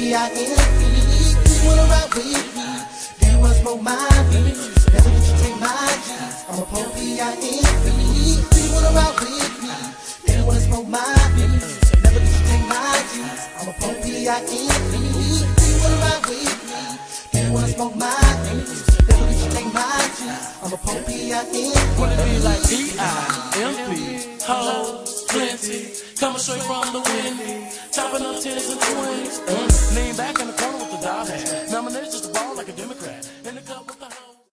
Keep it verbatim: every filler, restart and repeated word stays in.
P I N P. Do you wanna ride with me? Do you wanna smoke my weed? Never did you take my G's. I'm a P I N P. Do you wanna ride with me? Do you wanna smoke my weed? Never did you take my G's. I'm a P I N P. Do you wanna ride with me? Do you wanna smoke my weed? Never did you take my G's. I'm a P I N P. Wanna be like P I M P, ho, plenty, coming straight from the windy, chopping up tens and twenties. Mm. Lean back in the corner with the dial hat, nominated just a ball like a Democrat.